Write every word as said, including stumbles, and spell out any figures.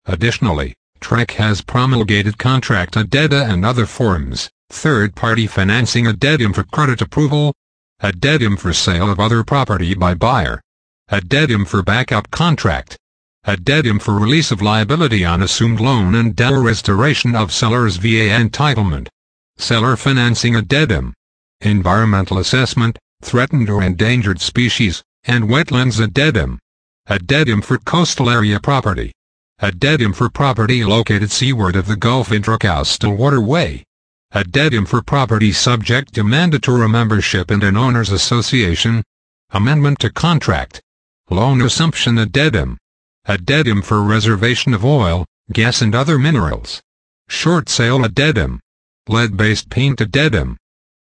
Additionally, T R E C has promulgated contract addenda and other forms, third-party financing addendum for credit approval, addendum for sale of other property by buyer, addendum for backup contract, addendum for release of liability on assumed loan and debt or restoration of seller's V A entitlement, seller financing addendum, environmental assessment, threatened or endangered species, and wetlands addendum, addendum for coastal area property, addendum for property located seaward of the Gulf Intracoastal Waterway, addendum for property subject to mandatory membership in an owners association, amendment to contract, loan assumption addendum, addendum for reservation of oil, gas and other minerals, short sale addendum, lead-based paint addendum,